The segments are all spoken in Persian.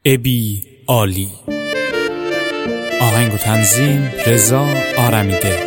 ابی عالی. آهنگ و تنظیم رضا آرمیده.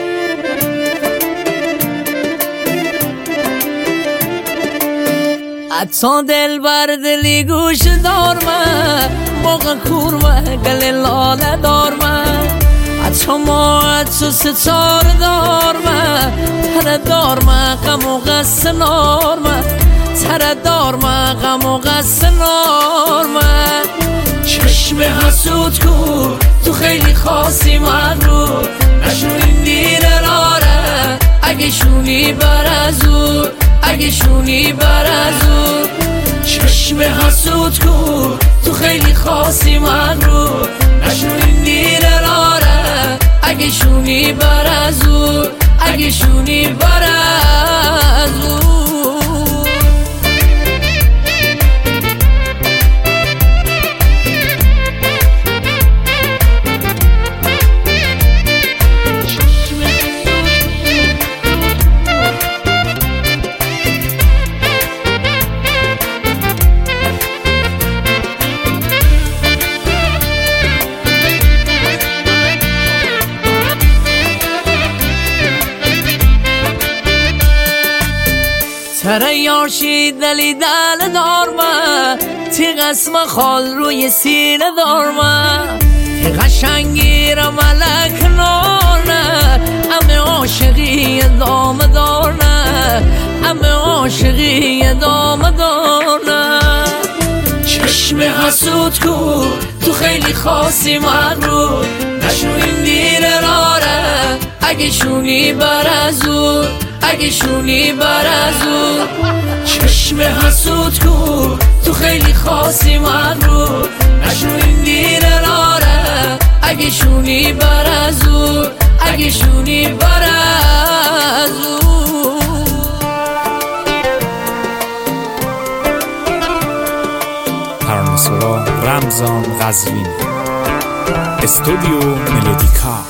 حتی دل بر دلی گوش دارمه، موقع کورمه گل لاله دارمه، حتی ما حتی ستار دارمه، تره دارمه غم و غص نارمه، تره دارمه غم و غص نارمه. چشم حسود کن تو خیلی خاصی مغرور، نشون این دیره راره اگه شونی بر ازور، اگه شونی بر ازور. چشم حسود کن تو خیلی خاصی مغرور، نشون این دیره راره اگه شونی بر ازور، اگه شونی بر ازور. تره یاشی دلی دل دارمه، تی قسم خال روی سینه دارمه، تی قشنگی را ملک نارنه، امه عاشقی دام دارنه، امه عاشقی دام دارنه. چشم حسود کن تو خیلی خاصی مغرور، نشون این دیره راره اگه شونی بر ازور، اگه شونی بر ازور. چشم حسود کن تو خیلی خاصی مغرور، نشون این دیره راره اگه شونی بر ازور، اگه شونی بر ازور. ترانه‌سرا رمضان قزوینی، استودیو ملودیکا.